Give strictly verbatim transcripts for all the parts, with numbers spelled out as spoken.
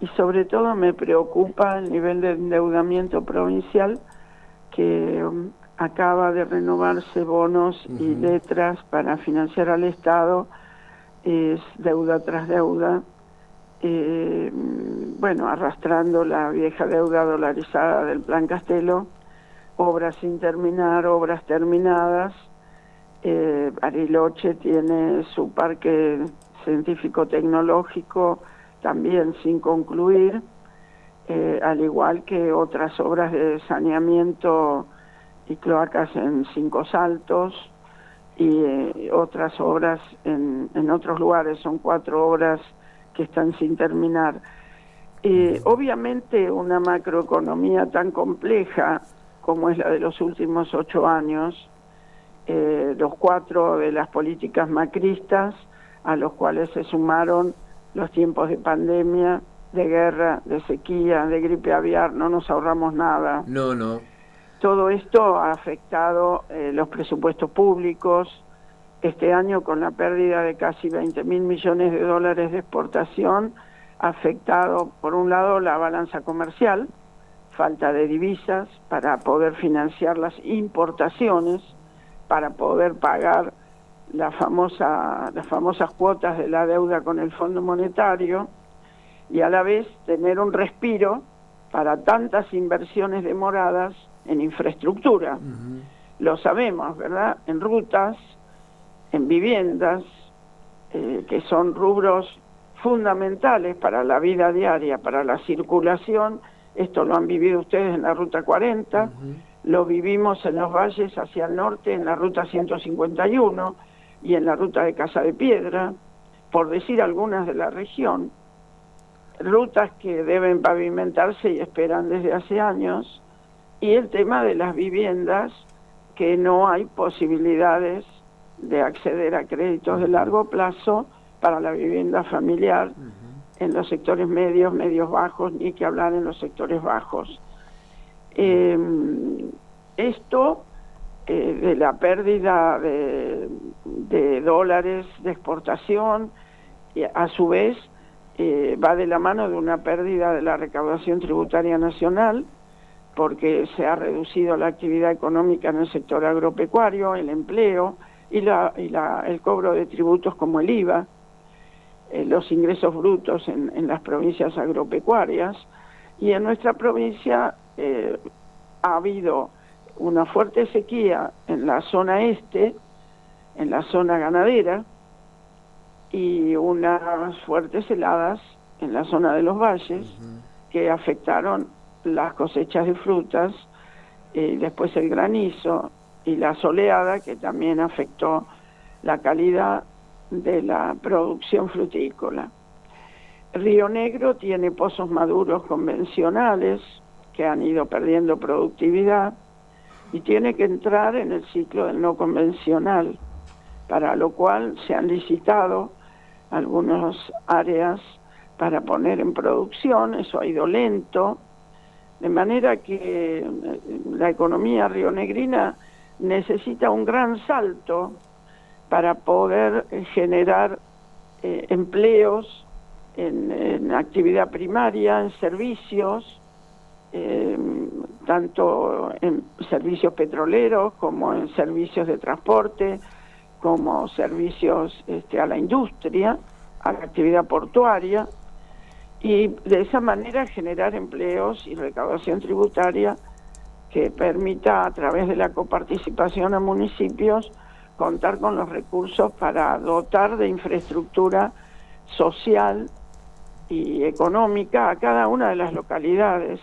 y sobre todo me preocupa el nivel de endeudamiento provincial, que um, acaba de renovarse bonos uh-huh. y letras para financiar al Estado, es deuda tras deuda, eh, bueno, arrastrando la vieja deuda dolarizada del Plan Castelo, obras sin terminar, obras terminadas. eh, Bariloche tiene su parque científico-tecnológico también sin concluir, eh, al igual que otras obras de saneamiento y cloacas en Cinco Saltos y eh, otras obras en, en otros lugares. Son cuatro obras que están sin terminar. Eh, obviamente una macroeconomía tan compleja como es la de los últimos ocho años, eh, los cuatro de las políticas macristas, a los cuales se sumaron los tiempos de pandemia, de guerra, de sequía, de gripe aviar, no nos ahorramos nada. No, no. Todo esto ha afectado eh, los presupuestos públicos. Este año, con la pérdida de casi veinte mil millones de dólares de exportación, ha afectado, por un lado, la balanza comercial, falta de divisas para poder financiar las importaciones, para poder pagar la famosa, las famosas cuotas de la deuda con el Fondo Monetario, y a la vez tener un respiro para tantas inversiones demoradas en infraestructura. Uh-huh. Lo sabemos, ¿verdad? En rutas, en viviendas, eh, que son rubros fundamentales para la vida diaria, para la circulación. Esto lo han vivido ustedes en la Ruta cuarenta, uh-huh. Lo vivimos en los valles hacia el norte, en la Ruta ciento cincuenta y uno y en la Ruta de Casa de Piedra, por decir algunas de la región. Rutas que deben pavimentarse y esperan desde hace años. Y el tema de las viviendas, que no hay posibilidades de acceder a créditos de largo plazo para la vivienda familiar uh-huh. en los sectores medios, medios bajos, ni que hablar en los sectores bajos. Eh, esto eh, de la pérdida de, de dólares de exportación, y a su vez eh, va de la mano de una pérdida de la recaudación tributaria nacional, porque se ha reducido la actividad económica en el sector agropecuario, el empleo y, la, y la, el cobro de tributos como el I V A, eh, los ingresos brutos en, en las provincias agropecuarias. Y en nuestra provincia eh, ha habido una fuerte sequía en la zona este, en la zona ganadera, y unas fuertes heladas en la zona de los valles, uh-huh. que afectaron las cosechas de frutas, y después el granizo y la soleada, que también afectó la calidad de la producción frutícola. Río Negro tiene pozos maduros convencionales que han ido perdiendo productividad y tiene que entrar en el ciclo del no convencional, para lo cual se han licitado algunas áreas para poner en producción. Eso ha ido lento, de manera que la economía rionegrina necesita un gran salto para poder generar eh, empleos en, en actividad primaria, en servicios, eh, tanto en servicios petroleros como en servicios de transporte, como servicios este, a la industria, a la actividad portuaria, y de esa manera generar empleos y recaudación tributaria que permita, a través de la coparticipación a municipios, contar con los recursos para dotar de infraestructura social y económica a cada una de las localidades.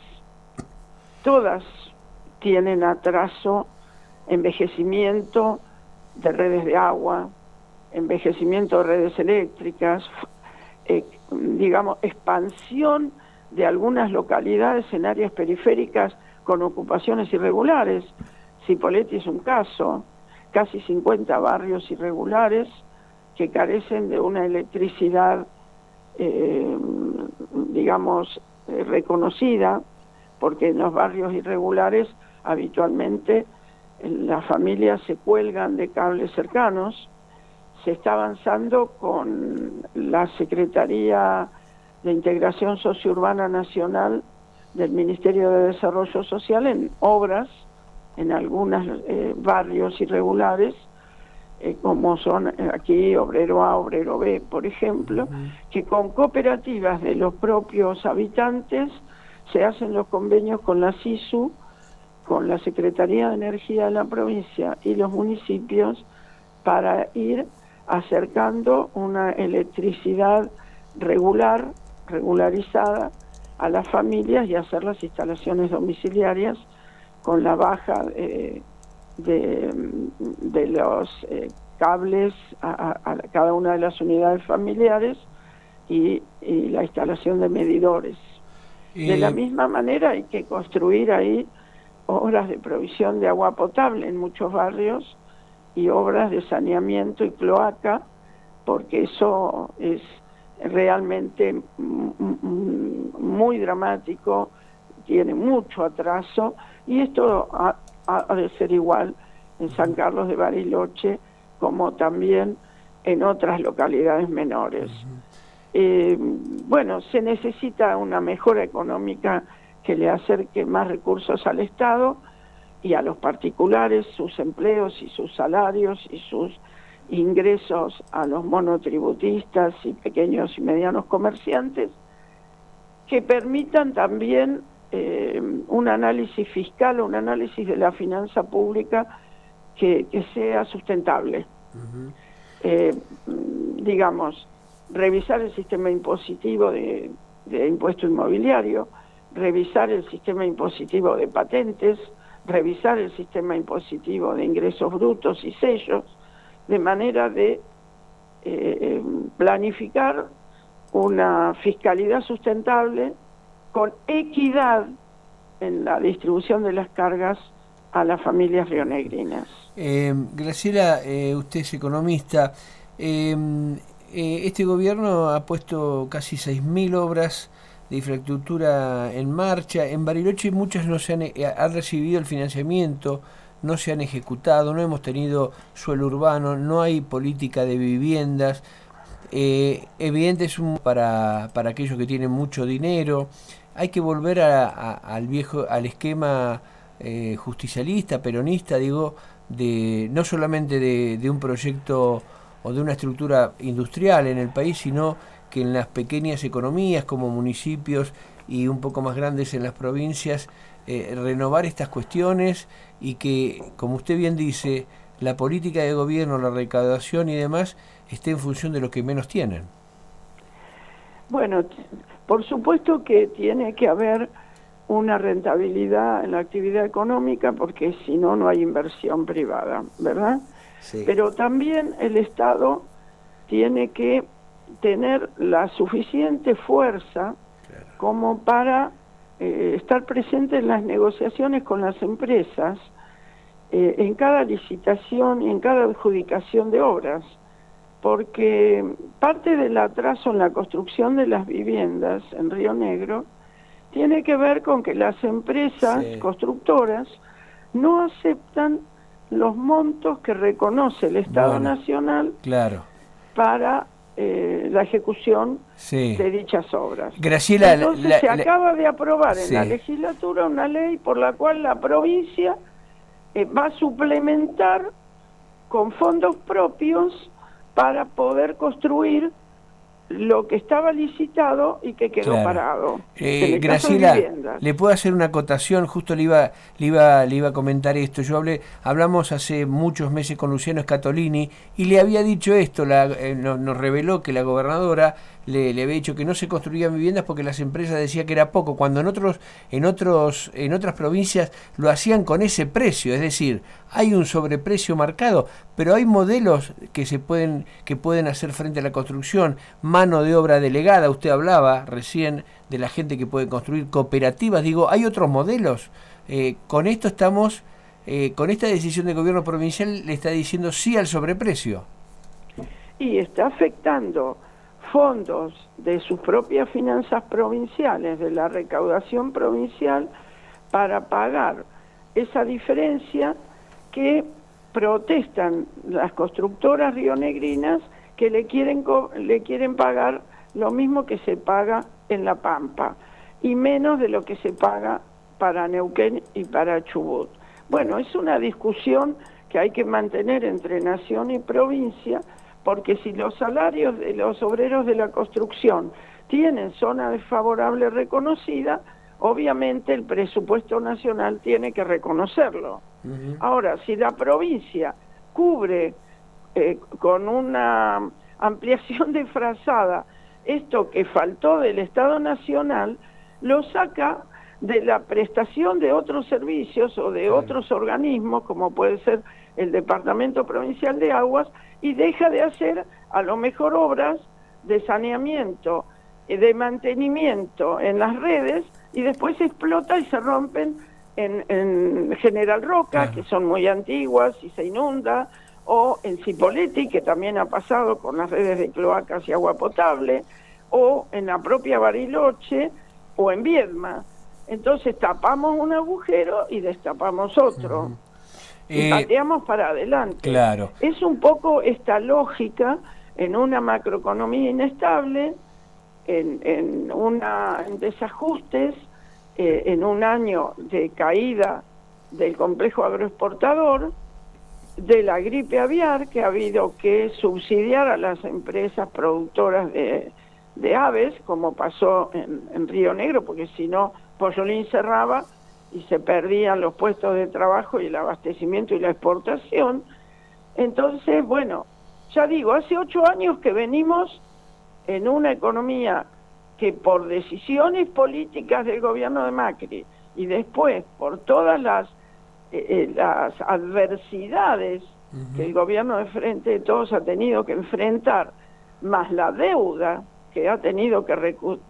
Todas tienen atraso, envejecimiento de redes de agua, envejecimiento de redes eléctricas, eh, digamos, expansión de algunas localidades en áreas periféricas con ocupaciones irregulares. Cipolletti es un caso, casi cincuenta barrios irregulares que carecen de una electricidad, eh, digamos, eh, reconocida, porque en los barrios irregulares habitualmente las familias se cuelgan de cables cercanos. Se está avanzando con la Secretaría de Integración Sociourbana Nacional del Ministerio de Desarrollo Social en obras en algunos eh, barrios irregulares, eh, como son aquí Obrero A, Obrero B, por ejemplo, uh-huh. que con cooperativas de los propios habitantes se hacen los convenios con la SISU, con la Secretaría de Energía de la provincia y los municipios para ir acercando una electricidad regular, regularizada a las familias y hacer las instalaciones domiciliarias con la baja eh, de, de los eh, cables a, a, a cada una de las unidades familiares y, y la instalación de medidores. Eh... De la misma manera hay que construir ahí obras de provisión de agua potable en muchos barrios y obras de saneamiento y cloaca, porque eso es realmente muy dramático, tiene mucho atraso, y esto ha, ha de ser igual en San Carlos de Bariloche como también en otras localidades menores. Eh, bueno, se necesita una mejora económica que le acerque más recursos al Estado y a los particulares, sus empleos y sus salarios y sus ingresos a los monotributistas y pequeños y medianos comerciantes, que permitan también eh, un análisis fiscal, un análisis de la finanza pública que, que sea sustentable. Uh-huh. eh, digamos, revisar el sistema impositivo de, de impuesto inmobiliario, revisar el sistema impositivo de patentes, revisar el sistema impositivo de ingresos brutos y sellos, de manera de eh, planificar una fiscalidad sustentable con equidad en la distribución de las cargas a las familias rionegrinas. Eh, Graciela, eh, usted es economista. Eh, eh, este gobierno ha puesto casi seis mil obras de infraestructura en marcha. En Bariloche muchas no se han, han recibido el financiamiento, no se han ejecutado, no hemos tenido suelo urbano, no hay política de viviendas. Eh, evidente es un para, para aquellos que tienen mucho dinero. Hay que volver a, a, al viejo, al esquema eh, justicialista, peronista, digo, de no solamente de, de un proyecto o de una estructura industrial en el país, sino que en las pequeñas economías como municipios y un poco más grandes en las provincias, eh, renovar estas cuestiones y que, como usted bien dice, la política de gobierno, la recaudación y demás esté en función de los que menos tienen. Bueno, por supuesto que tiene que haber una rentabilidad en la actividad económica, porque si no, no hay inversión privada, ¿verdad? Sí. Pero también el Estado tiene que tener la suficiente fuerza, claro, como para eh, estar presente en las negociaciones con las empresas, eh, en cada licitación y en cada adjudicación de obras, porque parte del atraso en la construcción de las viviendas en Río Negro tiene que ver con que las empresas sí. constructoras no aceptan los montos que reconoce el Estado bueno, Nacional claro. para eh, la ejecución sí. de dichas obras. Graciela, Entonces la, se la, acaba de aprobar sí. en la legislatura una ley por la cual la provincia eh, va a suplementar con fondos propios para poder construir lo que estaba licitado y que quedó claro. parado. Eh, Graciela, le puedo hacer una acotación, justo le iba, le iba, le iba a comentar esto. Yo hablé, hablamos hace muchos meses con Luciano Scatolini y le había dicho esto, la, eh, nos, nos reveló que la gobernadora le, le había dicho que no se construían viviendas porque las empresas decían que era poco, cuando en otros, en otros, en otras provincias lo hacían con ese precio, es decir, hay un sobreprecio marcado, pero hay modelos que se pueden, que pueden hacer frente a la construcción, mano de obra delegada, usted hablaba recién de la gente que puede construir cooperativas, digo, hay otros modelos. Eh, con esto estamos, eh, con esta decisión del gobierno provincial le está diciendo sí al sobreprecio. Y está afectando fondos de sus propias finanzas provinciales, de la recaudación provincial, para pagar esa diferencia que protestan las constructoras rionegrinas, que le quieren le quieren pagar lo mismo que se paga en La Pampa y menos de lo que se paga para Neuquén y para Chubut. Bueno, es una discusión que hay que mantener entre nación y provincia, porque si los salarios de los obreros de la construcción tienen zona desfavorable reconocida, obviamente el presupuesto nacional tiene que reconocerlo. Uh-huh. Ahora, si la provincia cubre eh, con una ampliación disfrazada esto que faltó del Estado Nacional, lo saca de la prestación de otros servicios o de otros organismos, como puede ser el Departamento Provincial de Aguas, y deja de hacer a lo mejor obras de saneamiento, de mantenimiento en las redes, y después explota y se rompen en, en General Roca, claro, que son muy antiguas y se inunda, o en Cipolletti, que también ha pasado con las redes de cloacas y agua potable, o en la propia Bariloche, o en Viedma. Entonces tapamos un agujero y destapamos otro. Uh-huh. Y eh, pateamos para adelante. Claro. Es un poco esta lógica en una macroeconomía inestable, en, en, una, en desajustes, eh, en un año de caída del complejo agroexportador, de la gripe aviar, que ha habido que subsidiar a las empresas productoras de, de aves, como pasó en, en Río Negro, porque si no, Pollolín cerraba y se perdían los puestos de trabajo y el abastecimiento y la exportación. Entonces, bueno, ya digo, hace ocho años que venimos en una economía que por decisiones políticas del gobierno de Macri y después por todas las Eh, las adversidades uh-huh. que el gobierno de Frente de Todos ha tenido que enfrentar, más la deuda que ha tenido que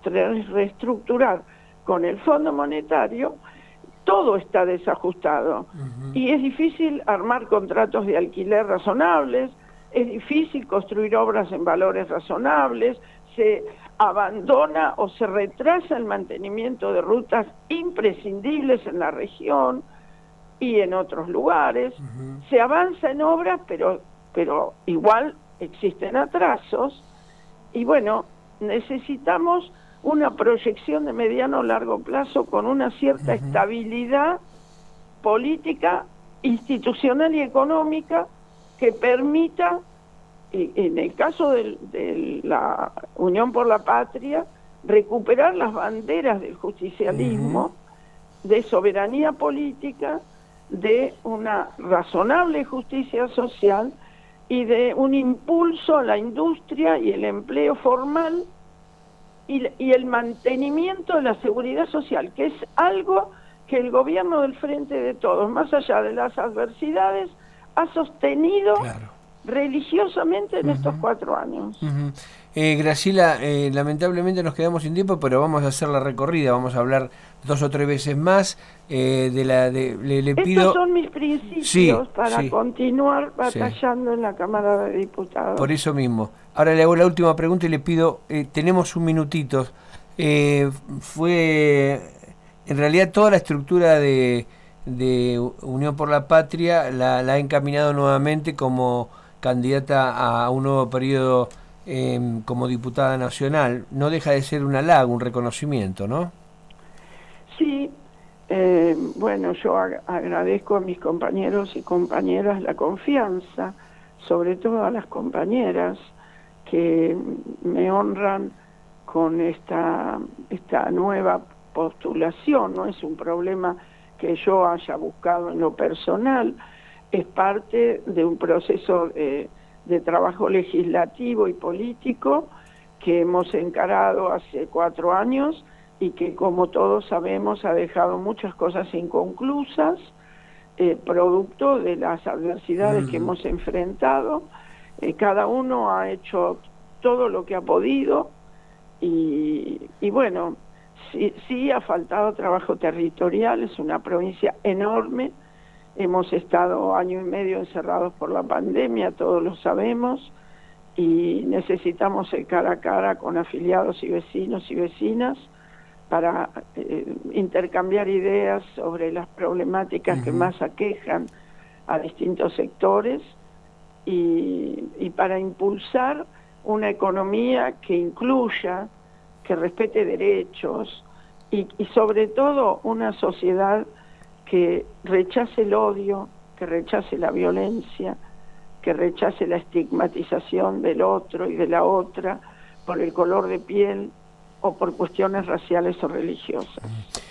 reestructurar con el Fondo Monetario, todo está desajustado. Uh-huh. Y es difícil armar contratos de alquiler razonables, es difícil construir obras en valores razonables, se abandona o se retrasa el mantenimiento de rutas imprescindibles en la región y en otros lugares. Uh-huh. Se avanza en obras, pero, pero igual existen atrasos, y bueno, necesitamos una proyección de mediano o largo plazo con una cierta uh-huh. estabilidad política, institucional y económica que permita, en el caso de, de la Unión por la Patria, recuperar las banderas del justicialismo, uh-huh. de soberanía política, de una razonable justicia social y de un impulso a la industria y el empleo formal y, y el mantenimiento de la seguridad social, que es algo que el gobierno del Frente de Todos, más allá de las adversidades, ha sostenido claro. religiosamente en uh-huh. estos cuatro años. Uh-huh. Eh, Graciela, eh, lamentablemente nos quedamos sin tiempo, pero vamos a hacer la recorrida, vamos a hablar dos o tres veces más eh, de la de le, le pido. Estos son mis principios sí, para sí. continuar batallando sí. en la Cámara de Diputados. Por eso mismo. Ahora le hago la última pregunta y le pido, eh, tenemos un minutito. Eh, fue en realidad toda la estructura de, de Unión por la Patria la, la ha encaminado nuevamente como candidata a un nuevo periodo eh, como diputada nacional. No deja de ser un halago, un reconocimiento, ¿no? Sí, eh, bueno, yo ag- agradezco a mis compañeros y compañeras la confianza, sobre todo a las compañeras que me honran con esta, esta nueva postulación. No es un problema que yo haya buscado en lo personal, es parte de un proceso de, de trabajo legislativo y político que hemos encarado hace cuatro años y que, como todos sabemos, ha dejado muchas cosas inconclusas, eh, producto de las adversidades uh-huh. que hemos enfrentado. Eh, cada uno ha hecho todo lo que ha podido y, y bueno, sí, sí ha faltado trabajo territorial, es una provincia enorme. Hemos estado año y medio encerrados por la pandemia, todos lo sabemos, y necesitamos el cara a cara con afiliados y vecinos y vecinas para eh, intercambiar ideas sobre las problemáticas uh-huh. que más aquejan a distintos sectores y, y para impulsar una economía que incluya, que respete derechos y, y sobre todo una sociedad que rechace el odio, que rechace la violencia, que rechace la estigmatización del otro y de la otra por el color de piel o por cuestiones raciales o religiosas.